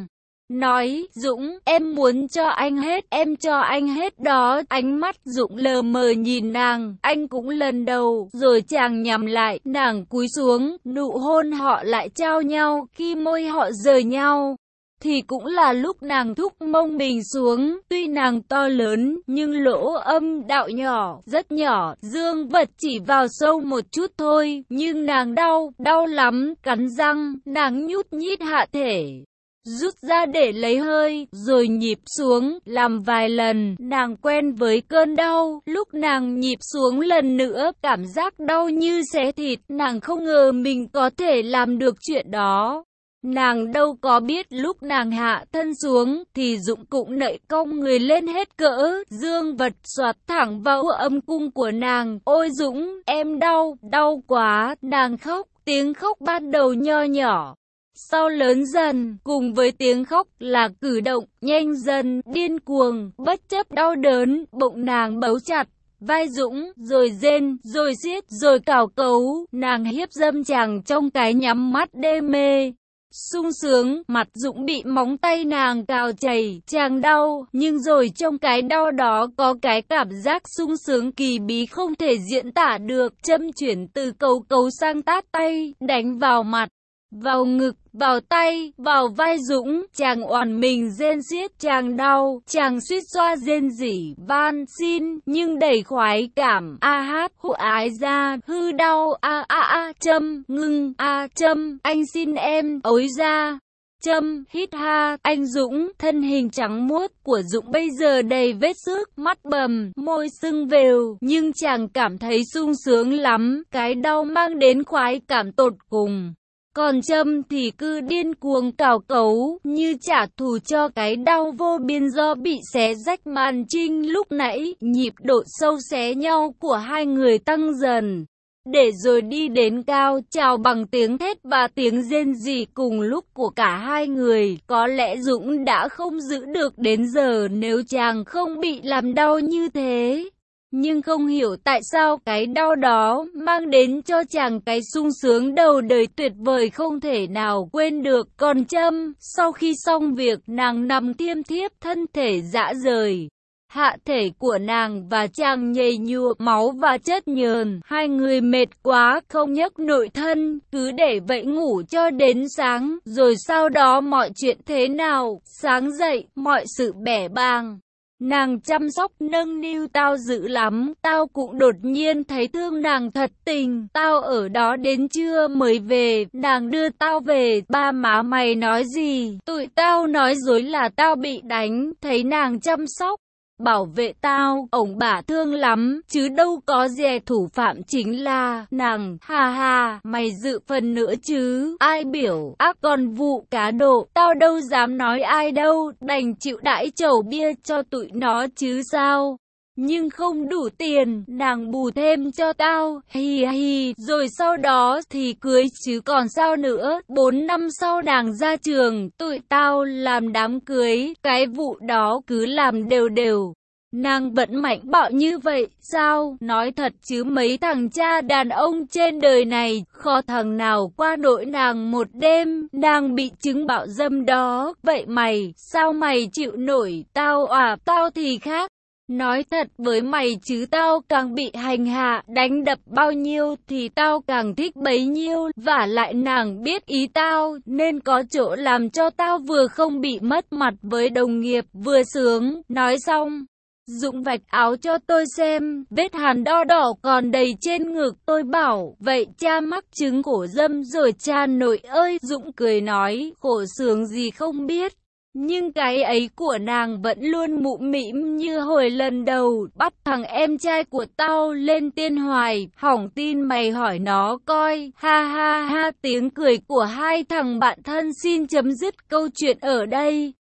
nói, Dũng, em muốn cho anh hết, em cho anh hết đó. Ánh mắt Dũng lờ mờ nhìn nàng, anh cũng lần đầu, rồi chàng nhắm lại, nàng cúi xuống, nụ hôn họ lại trao nhau, khi môi họ rời nhau. Thì cũng là lúc nàng thúc mông mình xuống, tuy nàng to lớn, nhưng lỗ âm đạo nhỏ, rất nhỏ, dương vật chỉ vào sâu một chút thôi, nhưng nàng đau, đau lắm, cắn răng, nàng nhút nhít hạ thể, rút ra để lấy hơi, rồi nhịp xuống, làm vài lần, nàng quen với cơn đau, lúc nàng nhịp xuống lần nữa, cảm giác đau như xé thịt, nàng không ngờ mình có thể làm được chuyện đó. Nàng đâu có biết lúc nàng hạ thân xuống thì Dũng cũng nậy cong người lên hết cỡ, dương vật xoạt thẳng vào âm cung của nàng. Ôi Dũng, em đau, đau quá, nàng khóc, tiếng khóc ban đầu nho nhỏ, sau lớn dần, cùng với tiếng khóc là cử động, nhanh dần, điên cuồng, bất chấp đau đớn, bụng nàng bấu chặt vai Dũng, rồi rên, rồi siết, rồi cào cấu, nàng hiếp dâm chàng trong cái nhắm mắt đê mê. Sung sướng, mặt Dũng bị móng tay nàng cào chảy, chàng đau, nhưng rồi trong cái đau đó có cái cảm giác sung sướng kỳ bí không thể diễn tả được, châm chuyển từ cầu cầu sang tát tay, đánh vào mặt, vào ngực, vào tay, vào vai Dũng, chàng oằn mình rên xiết, chàng đau, chàng suýt xoa rên rỉ, van xin, nhưng đầy khoái cảm, a hát, hộ ái ra, hư đau, a a a, châm, ngưng, a châm, anh xin em, ối ra. Châm, hít ha, anh Dũng, thân hình trắng muốt của Dũng bây giờ đầy vết xước, mắt bầm, môi sưng vèo, nhưng chàng cảm thấy sung sướng lắm, cái đau mang đến khoái cảm tột cùng. Còn Trâm thì cứ điên cuồng cào cấu, như trả thù cho cái đau vô biên do bị xé rách màn trinh lúc nãy, nhịp độ sâu xé nhau của hai người tăng dần. Để rồi đi đến cao trào bằng tiếng thét và tiếng rên rỉ cùng lúc của cả hai người. Có lẽ Dũng đã không giữ được đến giờ nếu chàng không bị làm đau như thế. Nhưng không hiểu tại sao cái đau đó mang đến cho chàng cái sung sướng đầu đời tuyệt vời không thể nào quên được. Còn Trâm, sau khi xong việc, nàng nằm thiêm thiếp thân thể rã rời. Hạ thể của nàng và chàng nhầy nhụa máu và chất nhờn. Hai người mệt quá, không nhấc nổi thân, cứ để vậy ngủ cho đến sáng. Rồi sau đó mọi chuyện thế nào? Sáng dậy, mọi sự bẻ bàng. Nàng chăm sóc nâng niu tao dữ lắm, tao cũng đột nhiên thấy thương nàng thật tình. Tao ở đó đến trưa mới về, nàng đưa tao về, ba má mày nói gì? Tụi tao nói dối là tao bị đánh, thấy nàng chăm sóc, bảo vệ tao, ổng bả thương lắm, chứ đâu có dè thủ phạm chính là nàng, ha ha, mày dự phần nữa chứ, ai biểu, ác còn vụ cá độ, tao đâu dám nói ai đâu, đành chịu đãi chầu bia cho tụi nó chứ sao. Nhưng không đủ tiền, nàng bù thêm cho tao, hi hi, rồi sau đó thì cưới chứ còn sao nữa. Bốn năm sau nàng ra trường, tụi tao làm đám cưới, cái vụ đó cứ làm đều đều. Nàng vẫn mạnh bạo như vậy, sao? Nói thật chứ mấy thằng cha đàn ông trên đời này, khó thằng nào qua nổi nàng một đêm, nàng bị chứng bạo dâm đó. Vậy mày, sao mày chịu nổi? Tao à, tao thì khác. Nói thật với mày chứ tao càng bị hành hạ, đánh đập bao nhiêu thì tao càng thích bấy nhiêu. Vả lại nàng biết ý tao, nên có chỗ làm cho tao vừa không bị mất mặt với đồng nghiệp, vừa sướng. Nói xong, Dũng vạch áo cho tôi xem, vết hàn đo đỏ còn đầy trên ngực. Tôi bảo, vậy cha mắc chứng cổ dâm rồi cha nội ơi. Dũng cười nói, khổ sướng gì không biết. Nhưng cái ấy của nàng vẫn luôn mụm mĩm như hồi lần đầu bắt thằng em trai của tao lên tiên hoài. Hỏng tin mày hỏi nó coi. Ha ha ha, tiếng cười của hai thằng bạn thân xin chấm dứt câu chuyện ở đây.